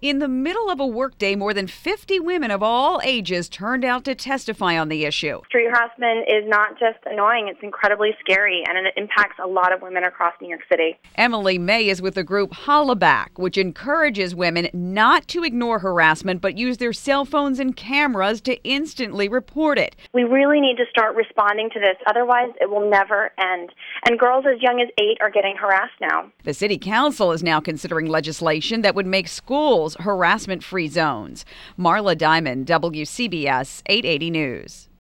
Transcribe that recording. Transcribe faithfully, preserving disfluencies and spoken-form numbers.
In the middle of a workday, more than fifty women of all ages turned out to testify on the issue. Street harassment is not just annoying, it's incredibly scary, and it impacts a lot of women across New York City. Emily May is with the group Hollaback, which encourages women not to ignore harassment, but use their cell phones and cameras to instantly report it. We really need to start responding to this, otherwise it will never end. And girls as young as eight are getting harassed now. The city council is now considering legislation that would make schools harassment-free zones. Marla Diamond, W C B S eight eighty News.